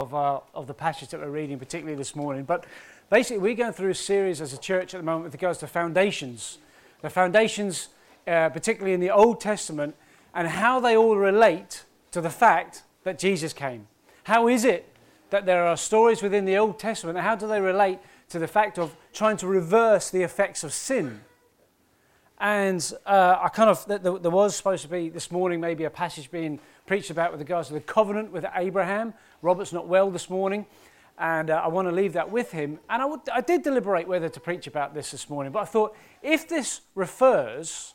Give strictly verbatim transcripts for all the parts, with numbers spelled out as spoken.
of, uh, of the passage that we're reading, particularly this morning. But basically, we're going through a series as a church at the moment with regards to foundations. The foundations, uh, particularly in the Old Testament, and how they all relate to the fact that Jesus came. How is it that there are stories within the Old Testament, and how do they relate to the fact of trying to reverse the effects of sin? And uh, I kind of, there, there was supposed to be this morning maybe a passage being preached about with regards to the covenant with Abraham. Robert's not well this morning, and uh, I want to leave that with him. And I, would, I did deliberate whether to preach about this this morning, but I thought if this refers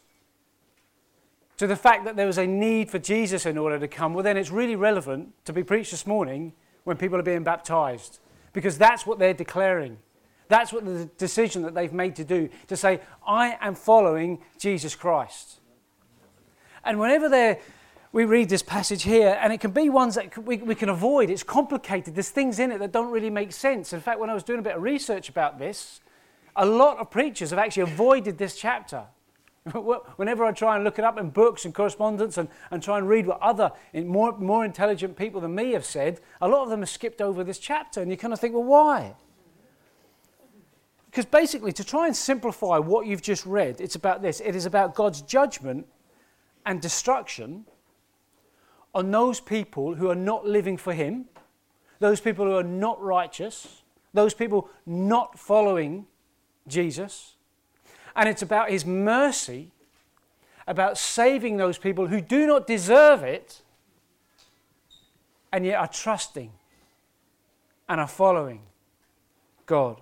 to the fact that there was a need for Jesus in order to come, well then it's really relevant to be preached this morning when people are being baptized, because that's what they're declaring. That's what the decision that they've made to do, to say, I am following Jesus Christ. And whenever they're, we read this passage here, and it can be ones that we, we can avoid. It's complicated. There's things in it that don't really make sense. In fact, when I was doing a bit of research about this, a lot of preachers have actually avoided this chapter. Whenever I try and look it up in books and correspondence and, and try and read what other more, more intelligent people than me have said, a lot of them have skipped over this chapter. And you kind of think, well, why? Because basically, to try and simplify what you've just read, it's about this. It is about God's judgment and destruction on those people who are not living for Him, those people who are not righteous, those people not following Jesus. And it's about His mercy, about saving those people who do not deserve it, and yet are trusting and are following God.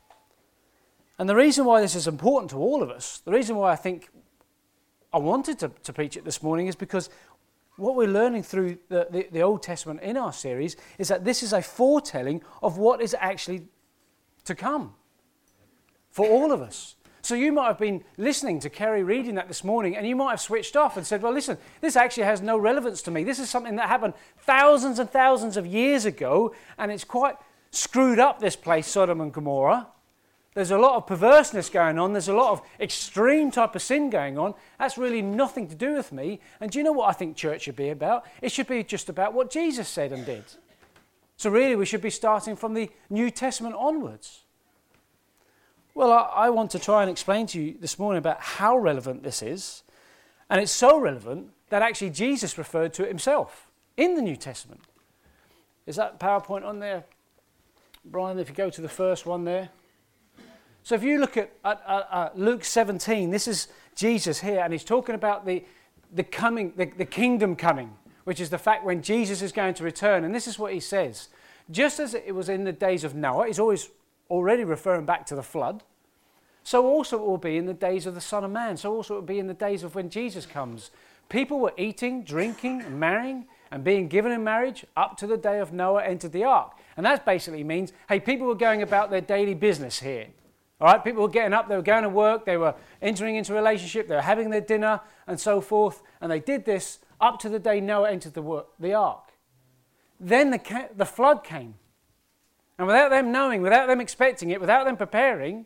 And the reason why this is important to all of us, the reason why I think I wanted to, to preach it this morning is because what we're learning through the, the, the Old Testament in our series is that this is a foretelling of what is actually to come for all of us. So you might have been listening to Kerry reading that this morning, and you might have switched off and said, well, listen, this actually has no relevance to me. This is something that happened thousands and thousands of years ago, and it's quite screwed up, this place, Sodom and Gomorrah. There's a lot of perverseness going on. There's a lot of extreme type of sin going on. That's really nothing to do with me. And do you know what I think church should be about? It should be just about what Jesus said and did. So really we should be starting from the New Testament onwards. Well, I, I want to try and explain to you this morning about how relevant this is. And it's so relevant that actually Jesus referred to it himself in the New Testament. Is that PowerPoint on there? Brian, if you go to the first one there. So if you look at, at, at, at Luke seventeen, this is Jesus here, and he's talking about the, the coming, the, the kingdom coming, which is the fact when Jesus is going to return. And this is what he says. Just as it was in the days of Noah, he's always already referring back to the flood, so also it will be in the days of the Son of Man. So also it will be in the days of when Jesus comes. People were eating, drinking, and marrying, and being given in marriage up to the day of Noah entered the ark. And that basically means, hey, people were going about their daily business here. All right, people were getting up, they were going to work, they were entering into a relationship, they were having their dinner and so forth, and they did this up to the day Noah entered the, work, the ark. Then the, ca- the flood came. And without them knowing, without them expecting it, without them preparing,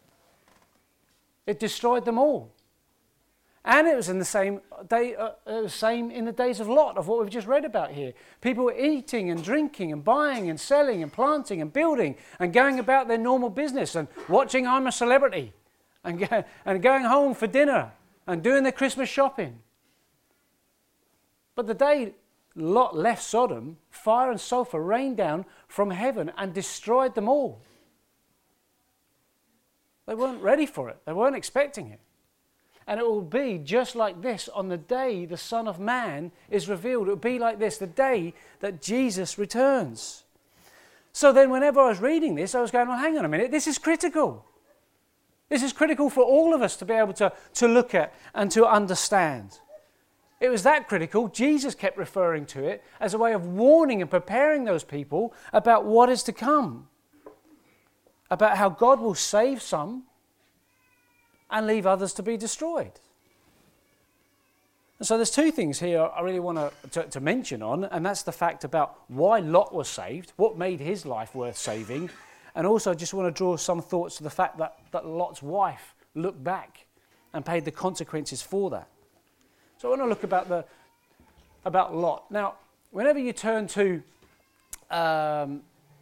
it destroyed them all. And it was in the same day, uh, uh, same in the days of Lot, of what we've just read about here. People were eating and drinking and buying and selling and planting and building and going about their normal business and watching I'm a Celebrity and, go, and going home for dinner and doing their Christmas shopping. But the day Lot left Sodom, fire and sulfur rained down from heaven and destroyed them all. They weren't ready for it. They weren't expecting it. And it will be just like this on the day the Son of Man is revealed. It will be like this, the day that Jesus returns. So then whenever I was reading this, I was going, well, hang on a minute, this is critical. This is critical for all of us to be able to, to look at and to understand. It was that critical, Jesus kept referring to it as a way of warning and preparing those people about what is to come. About how God will save some and leave others to be destroyed. And so there's two things here I really want to, to, to mention on, and that's the fact about why Lot was saved, what made his life worth saving, and also I just want to draw some thoughts to the fact that, that Lot's wife looked back and paid the consequences for that. So I want to look about the about Lot. Now, whenever you turn to Um,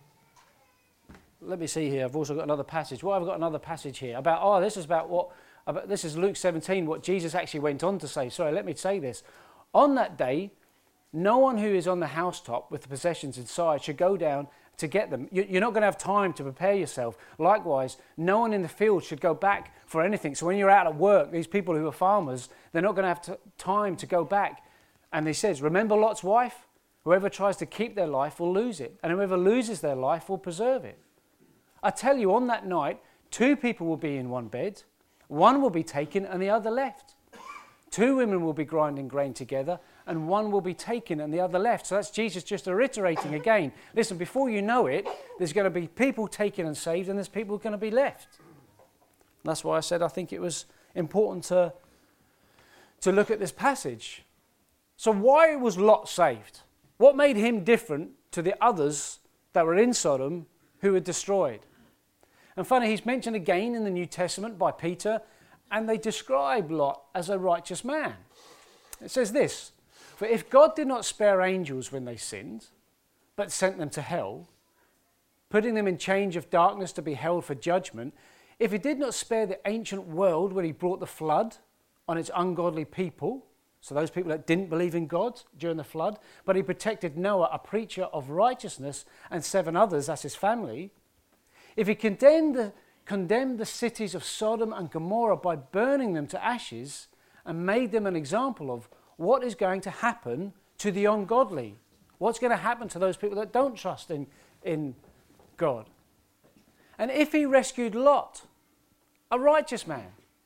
let me see here. I've also got another passage. Well, I've got another passage here about, oh, this is about what, about, this is Luke seventeen, what Jesus actually went on to say. Sorry, let me say this. On that day, no one who is on the housetop with the possessions inside should go down to get them. You're not going to have time to prepare yourself. Likewise, no one in the field should go back for anything. So when you're out at work, these people who are farmers, they're not going to have t- time to go back. And he says, remember Lot's wife? Whoever tries to keep their life will lose it, and whoever loses their life will preserve it. I tell you, on that night, two people will be in one bed. One will be taken and the other left. Two women will be grinding grain together, and one will be taken and the other left. So that's Jesus just reiterating again. Listen, before you know it, there's going to be people taken and saved, and there's people going to be left. That's why I said I think it was important to, to look at this passage. So why was Lot saved? What made him different to the others that were in Sodom who were destroyed? And funny, he's mentioned again in the New Testament by Peter, and they describe Lot as a righteous man. It says this, for if God did not spare angels when they sinned, but sent them to hell, putting them in chains of darkness to be held for judgment, if he did not spare the ancient world when he brought the flood on its ungodly people, so those people that didn't believe in God during the flood, but he protected Noah, a preacher of righteousness, and seven others, that's his family, if he condemned the, condemned the cities of Sodom and Gomorrah by burning them to ashes and made them an example of what is going to happen to the ungodly, what's going to happen to those people that don't trust in, in God. And if he rescued Lot, a righteous man,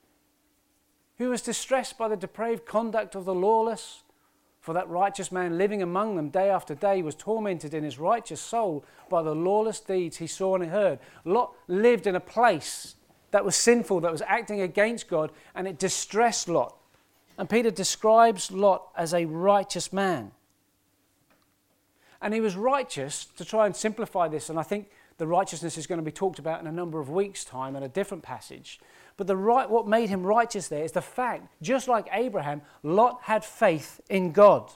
who was distressed by the depraved conduct of the lawless, for that righteous man living among them day after day was tormented in his righteous soul by the lawless deeds he saw and heard. Lot lived in a place that was sinful, that was acting against God, and it distressed Lot. And Peter describes Lot as a righteous man. And he was righteous, to try and simplify this, and I think the righteousness is going to be talked about in a number of weeks' time in a different passage. But the right, what made him righteous there is the fact, just like Abraham, Lot had faith in God.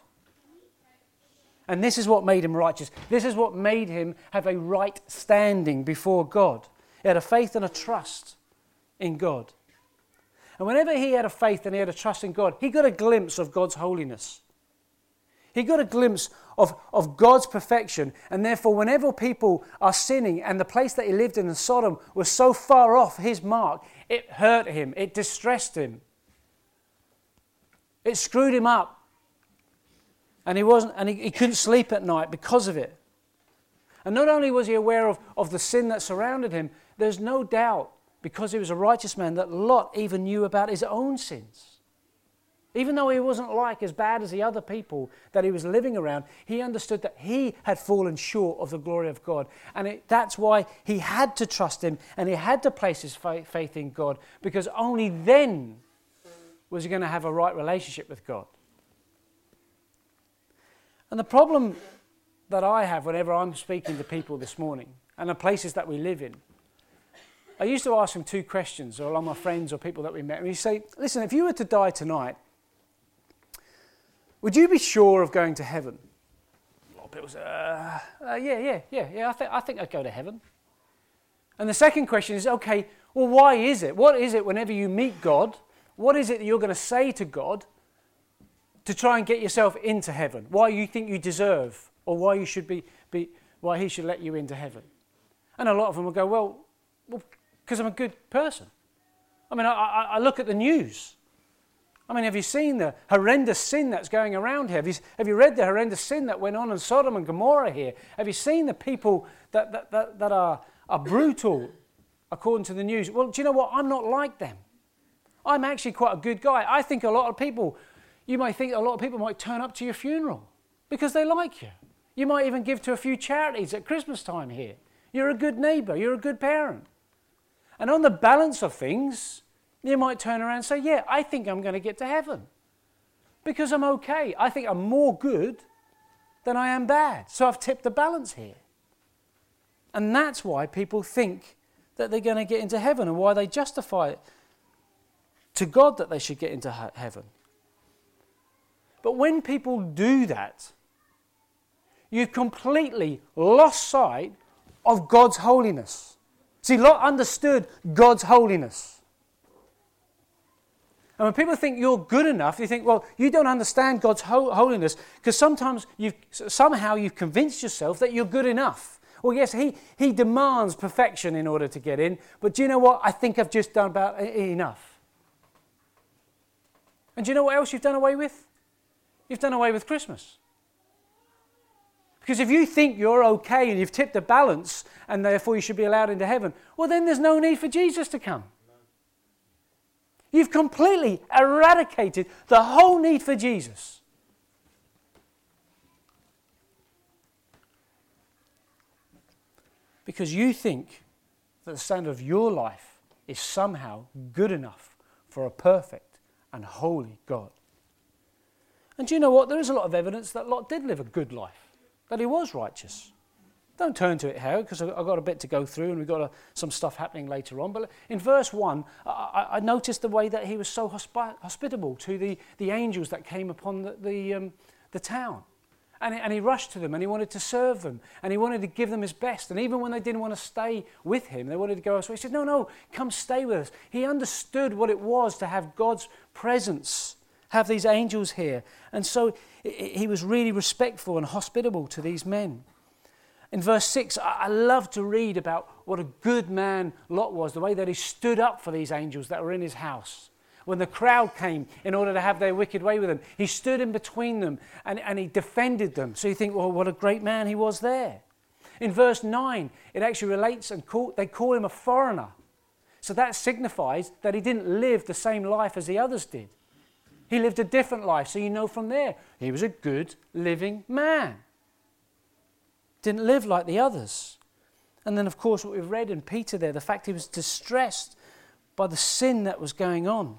And this is what made him righteous. This is what made him have a right standing before God. He had a faith and a trust in God. And whenever he had a faith and he had a trust in God, he got a glimpse of God's holiness. He got a glimpse of, of God's perfection. And therefore, whenever people are sinning and the place that he lived in in Sodom was so far off his mark, it hurt him. It distressed him. It screwed him up. And he wasn't, and he, he couldn't sleep at night because of it. And not only was he aware of, of the sin that surrounded him, there's no doubt, because he was a righteous man, that Lot even knew about his own sins. Even though he wasn't like as bad as the other people that he was living around, he understood that he had fallen short of the glory of God. And it, that's why he had to trust him and he had to place his faith in God, because only then was he going to have a right relationship with God. And the problem that I have whenever I'm speaking to people this morning and the places that we live in, I used to ask them two questions, or along my friends or people that we met. And you say, listen, if you were to die tonight, would you be sure of going to heaven? A lot of people say, uh, uh, yeah, yeah, yeah, yeah, I, th- I think I'd go to heaven. And the second question is, okay, well, why is it? What is it whenever you meet God? What is it that you're going to say to God to try and get yourself into heaven? Why you think you deserve, or why you should be, be why he should let you into heaven? And a lot of them will go, well, well, because I'm a good person. I mean, I, I, I look at the news. I mean, have you seen the horrendous sin that's going around here? Have you, have you read the horrendous sin that went on in Sodom and Gomorrah here? Have you seen the people that, that, that, that are, are brutal according to the news? Well, do you know what? I'm not like them. I'm actually quite a good guy. I think a lot of people, you might think a lot of people might turn up to your funeral because they like you. You might even give to a few charities at Christmas time here. You're a good neighbour. You're a good parent. And on the balance of things, you might turn around and say, yeah, I think I'm going to get to heaven because I'm okay. I think I'm more good than I am bad. So I've tipped the balance here. And that's why people think that they're going to get into heaven, and why they justify it to God that they should get into heaven. But when people do that, you've completely lost sight of God's holiness. See, Lot understood God's holiness. And when people think you're good enough, you think, well, you don't understand God's ho- holiness because sometimes you've, somehow you've convinced yourself that you're good enough. Well, yes, he, he demands perfection in order to get in, but do you know what? I think I've just done about enough. And do you know what else you've done away with? You've done away with Christmas. Because if you think you're okay and you've tipped the balance and therefore you should be allowed into heaven, well, then there's no need for Jesus to come. You've completely eradicated the whole need for Jesus. Because you think that the standard of your life is somehow good enough for a perfect and holy God. And do you know what? There is a lot of evidence that Lot did live a good life, that he was righteous. Don't turn to it, Howard, because I've got a bit to go through and we've got a, some stuff happening later on. But in verse one, I, I noticed the way that he was so hospi- hospitable to the, the angels that came upon the, the, um, the town. And, and he rushed to them and he wanted to serve them and he wanted to give them his best. And even when they didn't want to stay with him, they wanted to go elsewhere, he said, no, no, come stay with us. He understood what it was to have God's presence, have these angels here. And so he was really respectful and hospitable to these men. In verse six, I love to read about what a good man Lot was, the way that he stood up for these angels that were in his house. When the crowd came in order to have their wicked way with him, he stood in between them and, and he defended them. So you think, well, what a great man he was there. In verse nine, it actually relates and call, they call him a foreigner. So that signifies that he didn't live the same life as the others did. He lived a different life, so you know from there, he was a good living man. Didn't live like the others. And then, of course, what we've read in Peter there, the fact he was distressed by the sin that was going on.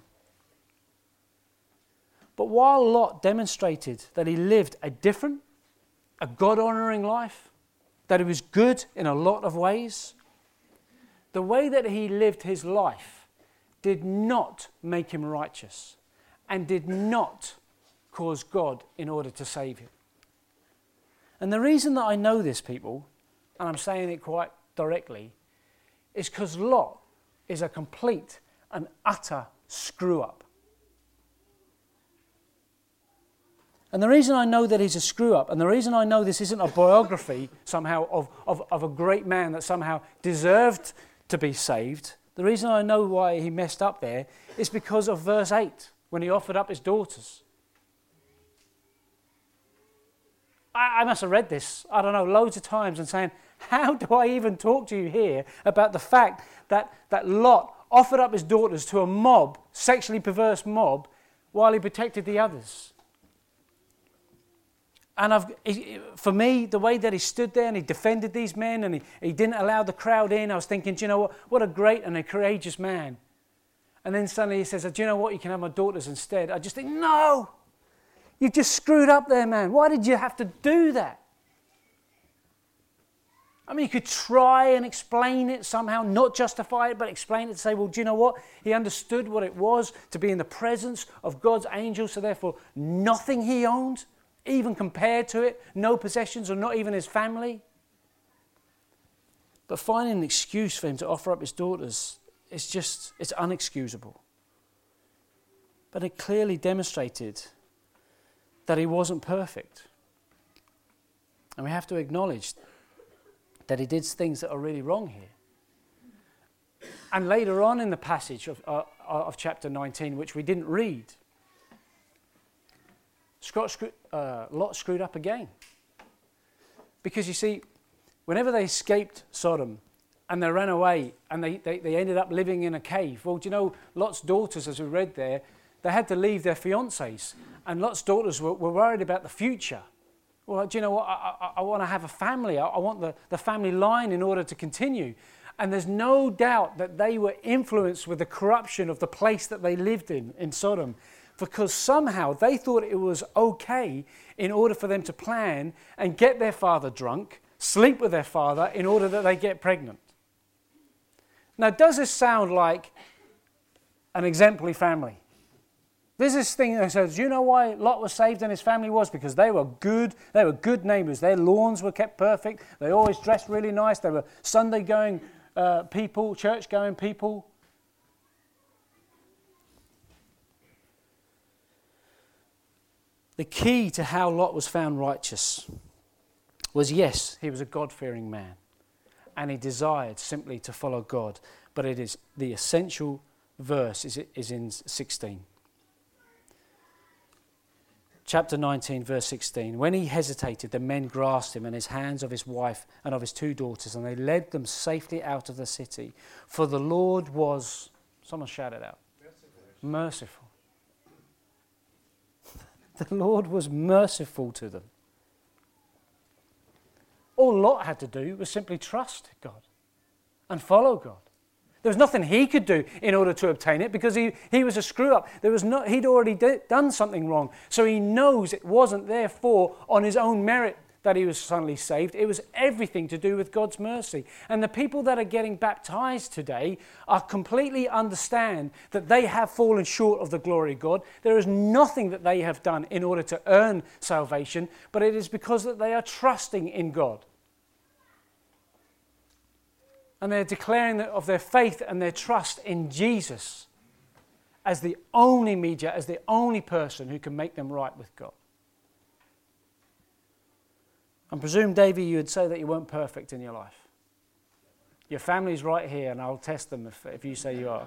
But while Lot demonstrated that he lived a different, a God-honouring life, that he was good in a lot of ways, the way that he lived his life did not make him righteous and did not cause God in order to save him. And the reason that I know this, people, and I'm saying it quite directly, is because Lot is a complete and utter screw-up. And the reason I know that he's a screw-up, and the reason I know this isn't a biography somehow of, of, of a great man that somehow deserved to be saved, the reason I know why he messed up there is because of verse eight, when he offered up his daughters. I, I must have read this, I don't know, loads of times and saying, how do I even talk to you here about the fact that, that Lot offered up his daughters to a mob, sexually perverse mob, while he protected the others? And I've, for me, the way that he stood there and he defended these men and he, he didn't allow the crowd in, I was thinking, do you know what? What a great and a courageous man. And then suddenly he says, do you know what? You can have my daughters instead. I just think, no! You've just screwed up there, man. Why did you have to do that? I mean, you could try and explain it somehow, not justify it, but explain it to say, well, do you know what? He understood what it was to be in the presence of God's angels, so therefore nothing he owned, even compared to it, no possessions or not even his family. But finding an excuse for him to offer up his daughters, it's just, it's unexcusable. But it clearly demonstrated that he wasn't perfect. And we have to acknowledge that he did things that are really wrong here. And later on in the passage of, uh, of chapter nineteen, which we didn't read, Scott screw, uh, Lot screwed up again. Because you see, whenever they escaped Sodom and they ran away and they, they, they ended up living in a cave, well, do you know, Lot's daughters, as we read there, they had to leave their fiancés. And Lot's daughters were, were worried about the future. Well, do you know what? I, I, I want to have a family. I, I want the, the family line in order to continue. And there's no doubt that they were influenced with the corruption of the place that they lived in, in Sodom. Because somehow they thought it was okay in order for them to plan and get their father drunk, sleep with their father in order that they get pregnant. Now, does this sound like an exemplary family? There's this thing that says, do you know why Lot was saved and his family was? Because they were good, they were good neighbours. Their lawns were kept perfect. They always dressed really nice. They were Sunday-going uh, people, church-going people. The key to how Lot was found righteous was, yes, he was a God-fearing man, and he desired simply to follow God. But it is the essential verse is, is in sixteen. Chapter nineteen, verse sixteen. When he hesitated, the men grasped him and his hands of his wife and of his two daughters, and they led them safely out of the city. For the Lord was, someone shouted out, merciful. The Lord was merciful to them. All Lot had to do was simply trust God and follow God. There was nothing he could do in order to obtain it, because he, he was a screw-up. There was no, he'd already d- done something wrong. So he knows it wasn't therefore on his own merit that he was suddenly saved. It was everything to do with God's mercy. And the people that are getting baptized today are completely understand that they have fallen short of the glory of God. There is nothing that they have done in order to earn salvation, but it is because that they are trusting in God. And they're declaring of their faith and their trust in Jesus as the only mediator, as the only person who can make them right with God. I presume, Davey, you would say that you weren't perfect in your life. Your family's right here, and I'll test them if, if you say you are.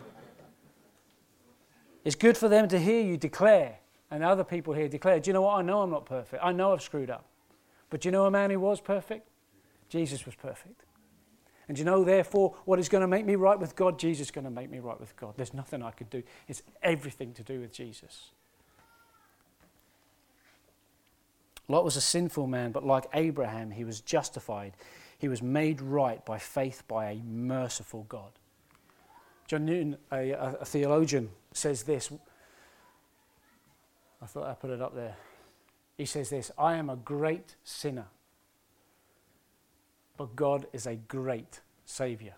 It's good for them to hear you declare, and other people here declare, do you know what? I know I'm not perfect. I know I've screwed up. But do you know a man who was perfect? Jesus was perfect. And do you know, therefore, what is going to make me right with God? Jesus is going to make me right with God. There's nothing I could do. It's everything to do with Jesus. Lot was a sinful man, but like Abraham, he was justified. He was made right by faith by a merciful God. John Newton, a, a theologian, says this. I thought I put it up there. He says this: I am a great sinner, but God is a great Saviour.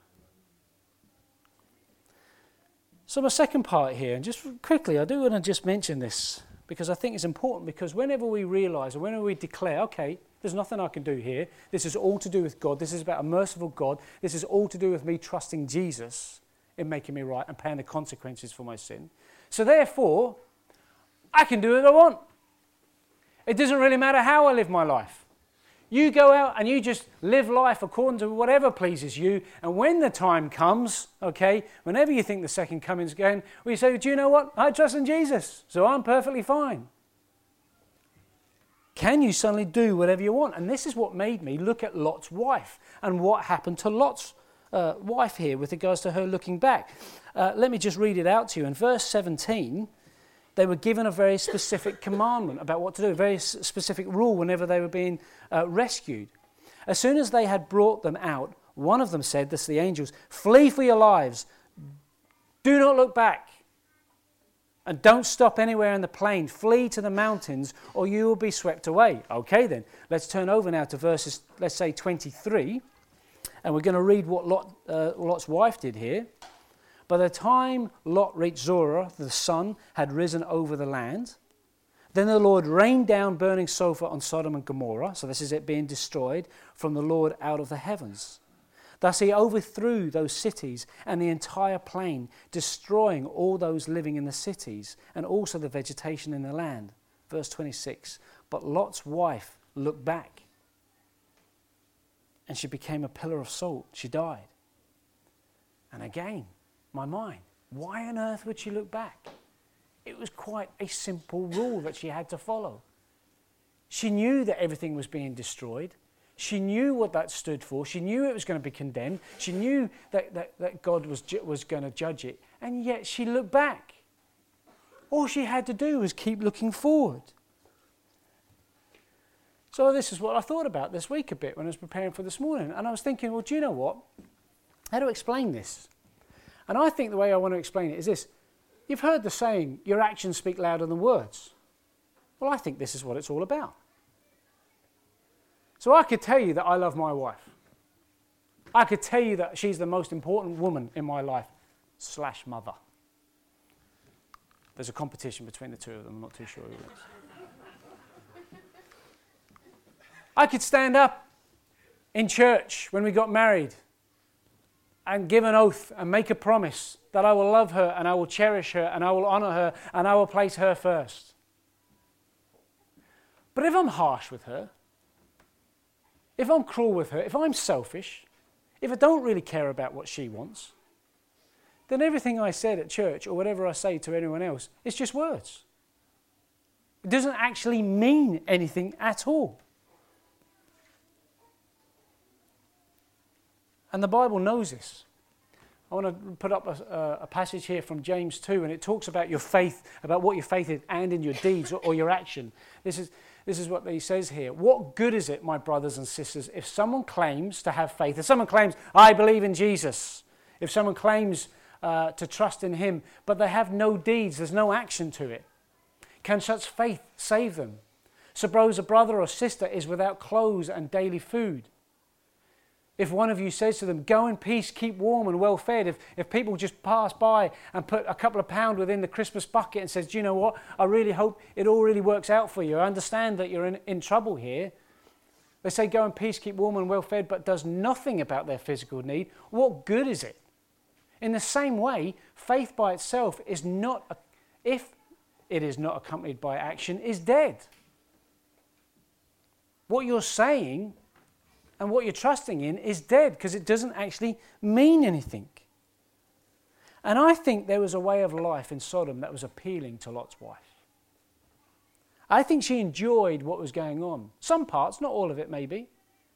So my second part here, and just quickly, I do want to just mention this, because I think it's important, because whenever we realise, or whenever we declare, okay, there's nothing I can do here, this is all to do with God, this is about a merciful God, this is all to do with me trusting Jesus in making me right and paying the consequences for my sin. So therefore, I can do what I want. It doesn't really matter how I live my life. You go out and you just live life according to whatever pleases you. And when the time comes, okay, whenever you think the second coming's going, well, you say, do you know what? I trust in Jesus, so I'm perfectly fine. Can you suddenly do whatever you want? And this is what made me look at Lot's wife and what happened to Lot's uh, wife here with regards to her looking back. Uh, let me just read it out to you. In verse seventeen, they were given a very specific commandment about what to do, a very specific rule whenever they were being uh, rescued. As soon as they had brought them out, one of them said, this to the angels, flee for your lives, do not look back, and don't stop anywhere in the plain. Flee to the mountains, or you will be swept away. Okay then, let's turn over now to verses, let's say twenty-three, and we're going to read what Lot, uh, Lot's wife did here. By the time Lot reached Zorah, the sun had risen over the land. Then the Lord rained down burning sulfur on Sodom and Gomorrah, so this is it being destroyed from the Lord out of the heavens. Thus he overthrew those cities and the entire plain, destroying all those living in the cities and also the vegetation in the land. Verse twenty-six, but Lot's wife looked back, and she became a pillar of salt. She died. And again, my mind, why on earth would she look back? It was quite a simple rule that she had to follow. She knew that everything was being destroyed. She knew what that stood for. She knew it was going to be condemned. She knew that, that, that God was, ju- was going to judge it. And yet she looked back. All she had to do was keep looking forward. So this is what I thought about this week a bit when I was preparing for this morning. And I was thinking, well, do you know what? How to explain this? And I think the way I want to explain it is this. You've heard the saying, your actions speak louder than words. Well, I think this is what it's all about. So I could tell you that I love my wife. I could tell you that she's the most important woman in my life, slash mother. There's a competition between the two of them. I'm not too sure who wins. I could stand up in church when we got married and give an oath and make a promise that I will love her and I will cherish her and I will honor her and I will place her first. But if I'm harsh with her, if I'm cruel with her, if I'm selfish, if I don't really care about what she wants, then everything I said at church or whatever I say to anyone else is just words. It doesn't actually mean anything at all. And the Bible knows this. I want to put up a, a passage here from James two, and it talks about your faith, about what your faith is, and in your deeds or, or your action. This is, this is what he says here. What good is it, my brothers and sisters, if someone claims to have faith, if someone claims, I believe in Jesus, if someone claims uh, to trust in him, but they have no deeds, there's no action to it? Can such faith save them? Suppose a brother or sister is without clothes and daily food. If one of you says to them, go in peace, keep warm and well fed, if, if people just pass by and put a couple of pounds within the Christmas bucket and says, do you know what, I really hope it all really works out for you. I understand that you're in, in trouble here. They say, go in peace, keep warm and well fed, but does nothing about their physical need. What good is it? In the same way, faith by itself is not, a, if it is not accompanied by action, is dead. What you're saying and what you're trusting in is dead because it doesn't actually mean anything. And I think there was a way of life in Sodom that was appealing to Lot's wife. I think she enjoyed what was going on. Some parts, not all of it maybe,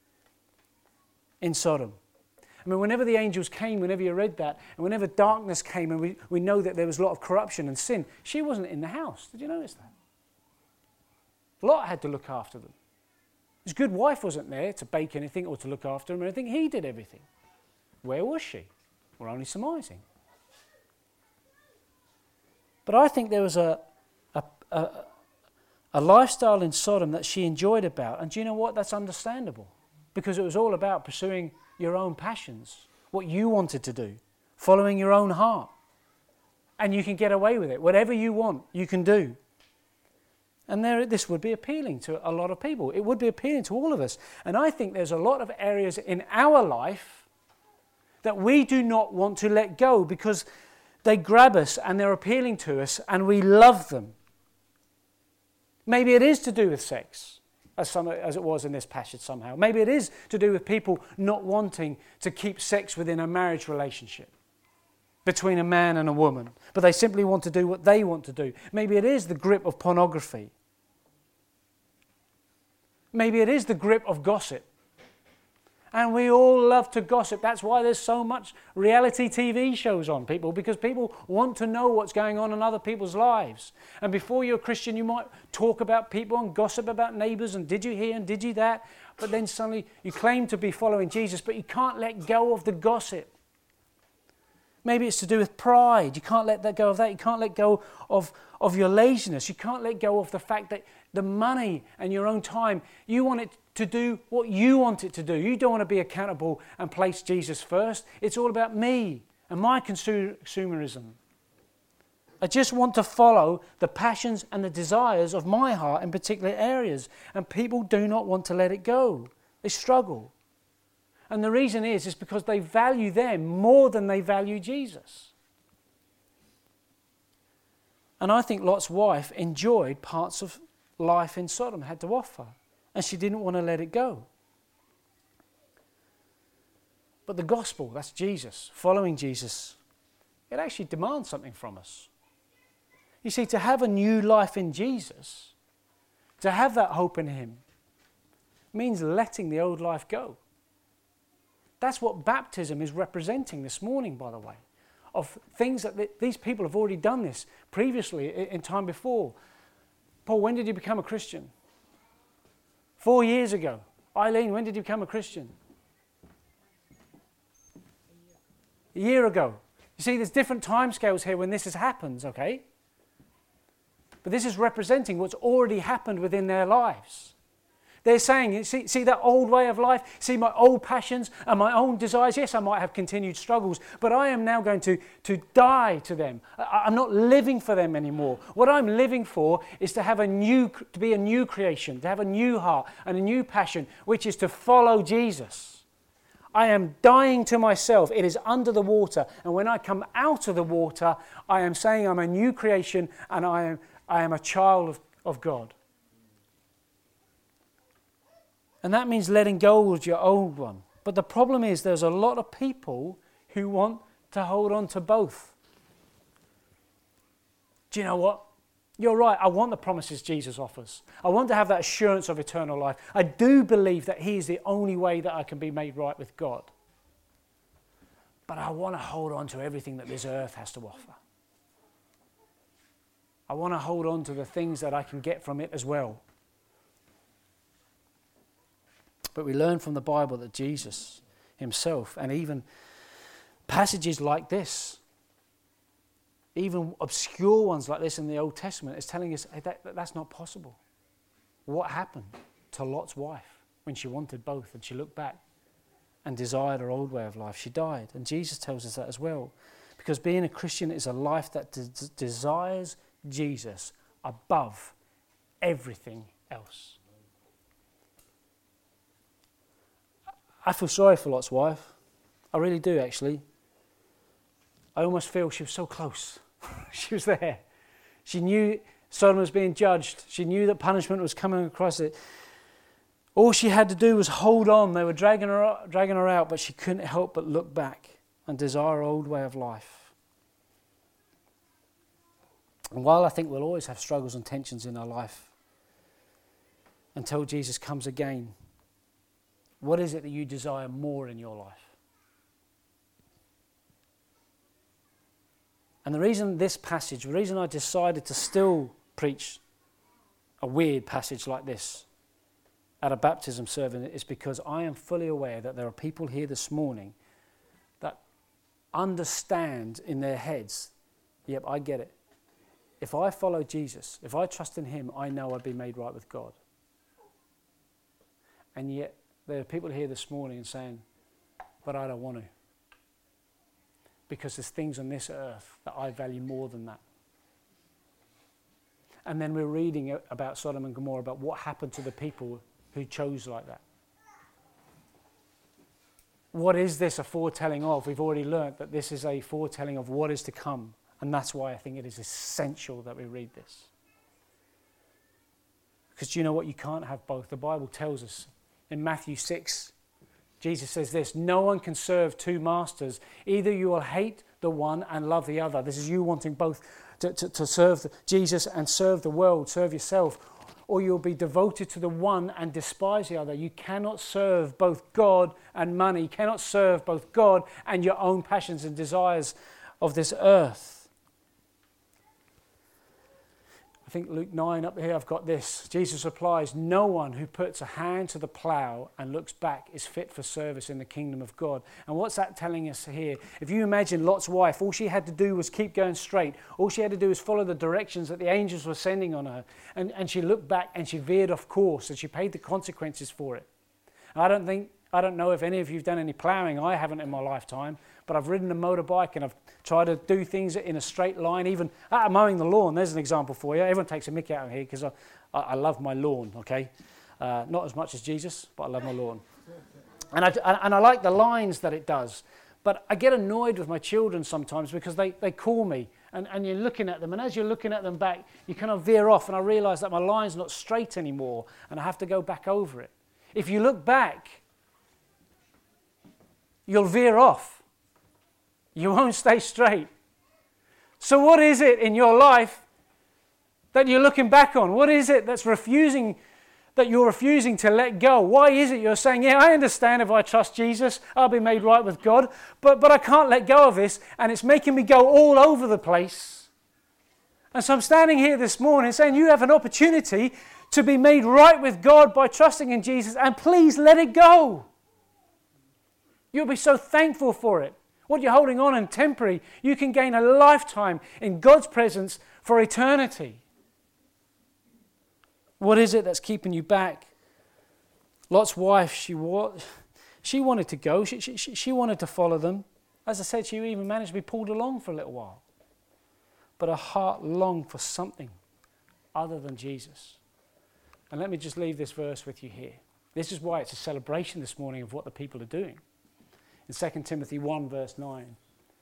in Sodom. I mean, whenever the angels came, whenever you read that, and whenever darkness came, and we, we know that there was a lot of corruption and sin, she wasn't in the house. Did you notice that? Lot had to look after them. His good wife wasn't there to bake anything or to look after him or anything. He did everything. Where was she? We're only surmising. But I think there was a, a, a, a lifestyle in Sodom that she enjoyed about. And do you know what? That's understandable. Because it was all about pursuing your own passions, what you wanted to do, following your own heart. And you can get away with it. Whatever you want, you can do. And there, this would be appealing to a lot of people. It would be appealing to all of us. And I think there's a lot of areas in our life that we do not want to let go because they grab us and they're appealing to us and we love them. Maybe it is to do with sex, as, some, as it was in this passage somehow. Maybe it is to do with people not wanting to keep sex within a marriage relationship between a man and a woman, but they simply want to do what they want to do. Maybe it is the grip of pornography. Maybe it is the grip of gossip. And we all love to gossip. That's why there's so much reality T V shows on, people, because people want to know what's going on in other people's lives. And before you're a Christian, you might talk about people and gossip about neighbours and did you hear and did you that? But then suddenly you claim to be following Jesus, but you can't let go of the gossip. Maybe it's to do with pride. You can't let that go of that. You can't let go of, of your laziness. You can't let go of the fact that the money and your own time, you want it to do what you want it to do. You don't want to be accountable and place Jesus first. It's all about me and my consumerism. I just want to follow the passions and the desires of my heart in particular areas. And people do not want to let it go. They struggle. And the reason is, is because they value them more than they value Jesus. And I think Lot's wife enjoyed parts of life in Sodom had to offer. And she didn't want to let it go. But the gospel, that's Jesus, following Jesus, it actually demands something from us. You see, to have a new life in Jesus, to have that hope in him, means letting the old life go. That's what baptism is representing this morning, by the way, of things that th- these people have already done this previously in, in time before. Paul, when did you become a Christian? Four years ago. Eileen, when did you become a Christian? A year ago. You see, there's different timescales here when this has happened, okay? But this is representing what's already happened within their lives. They're saying, see, see that old way of life? See my old passions and my own desires? Yes, I might have continued struggles, but I am now going to, to die to them. I, I'm not living for them anymore. What I'm living for is to have a new, to be a new creation, to have a new heart and a new passion, which is to follow Jesus. I am dying to myself. It is under the water. And when I come out of the water, I am saying I'm a new creation and I am, I am a child of, of God. And that means letting go of your old one. But the problem is there's a lot of people who want to hold on to both. Do you know what? You're right. I want the promises Jesus offers. I want to have that assurance of eternal life. I do believe that he is the only way that I can be made right with God. But I want to hold on to everything that this earth has to offer. I want to hold on to the things that I can get from it as well. But we learn from the Bible that Jesus himself, and even passages like this, even obscure ones like this in the Old Testament, is telling us hey, that, that that's not possible. What happened to Lot's wife when she wanted both and she looked back and desired her old way of life? She died. And Jesus tells us that as well. Because being a Christian is a life that de- desires Jesus above everything else. I feel sorry for Lot's wife. I really do, actually. I almost feel she was so close. She was there. She knew Sodom was being judged. She knew that punishment was coming across it. All she had to do was hold on. They were dragging her, dragging her out, but she couldn't help but look back and desire her old way of life. And while I think we'll always have struggles and tensions in our life until Jesus comes again, what is it that you desire more in your life? And the reason this passage, the reason I decided to still preach a weird passage like this at a baptism service is because I am fully aware that there are people here this morning that understand in their heads, yep, I get it. If I follow Jesus, if I trust in him, I know I'd be made right with God. And yet, there are people here this morning saying, but I don't want to. Because there's things on this earth that I value more than that. And then we're reading about Sodom and Gomorrah, about what happened to the people who chose like that. What is this a foretelling of? We've already learnt that this is a foretelling of what is to come. And that's why I think it is essential that we read this. Because do you know what? You can't have both. The Bible tells us in Matthew six, Jesus says this, no one can serve two masters. Either you will hate the one and love the other. This is you wanting both to, to, to serve Jesus and serve the world, serve yourself. Or you'll be devoted to the one and despise the other. You cannot serve both God and money. You cannot serve both God and your own passions and desires of this earth. I think Luke nine up here, I've got this. Jesus replies, no one who puts a hand to the plough and looks back is fit for service in the kingdom of God. And what's that telling us here? If you imagine Lot's wife, all she had to do was keep going straight. All she had to do was follow the directions that the angels were sending on her. And, and she looked back and she veered off course and she paid the consequences for it. And I don't think, I don't know if any of you have done any ploughing. I haven't in my lifetime. But I've ridden a motorbike and I've tried to do things in a straight line, even ah, mowing the lawn. There's an example for you. Everyone takes a mick out of here because I, I, I love my lawn, okay? Uh, not as much as Jesus, but I love my lawn. And I, and I like the lines that it does. But I get annoyed with my children sometimes because they, they call me and, and you're looking at them. And as you're looking at them back, you kind of veer off and I realise that my line's not straight anymore and I have to go back over it. If you look back, you'll veer off. You won't stay straight. So what is it in your life that you're looking back on? What is it that's refusing, that you're refusing to let go? Why is it you're saying, yeah, I understand if I trust Jesus, I'll be made right with God, but, but I can't let go of this, and it's making me go all over the place. And so I'm standing here this morning saying you have an opportunity to be made right with God by trusting in Jesus, and please let it go. You'll be so thankful for it. What you're holding on in temporary, you can gain a lifetime in God's presence for eternity. What is it that's keeping you back Lot's wife, she wa- she wanted to go. She, she, she wanted to follow them. As I said, she even managed to be pulled along for a little while. But her heart longed for something other than Jesus. And let me just leave this verse with you here. This is why it's a celebration this morning of what the people are doing. In Second Timothy one, verse nine.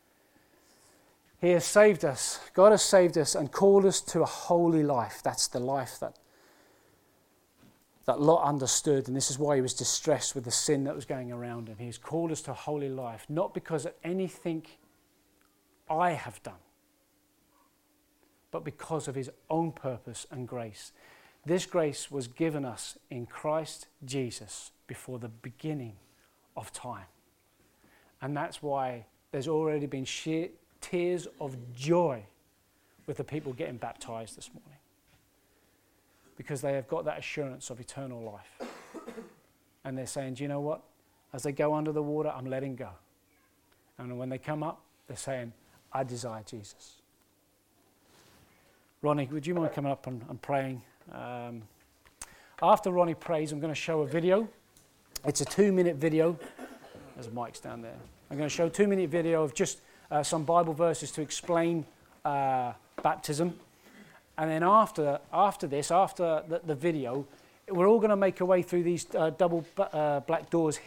He has saved us. God has saved us and called us to a holy life. That's the life that, that Lot understood. And this is why he was distressed with the sin that was going around him. He has called us to a holy life, not because of anything I have done, but because of his own purpose and grace. This grace was given us in Christ Jesus before the beginning of time. And that's why there's already been sheer tears of joy with the people getting baptized this morning. Because they have got that assurance of eternal life. And they're saying, do you know what? As they go under the water, I'm letting go. And when they come up, they're saying, I desire Jesus. Ronnie, would you mind coming up and, and praying? Um, after Ronnie prays, I'm going to show a video. It's a two-minute video. There's Mike's down there. I'm going to show a two-minute video of just uh, some Bible verses to explain uh, baptism. And then after after this, after the, the video, we're all going to make our way through these uh, double uh, black doors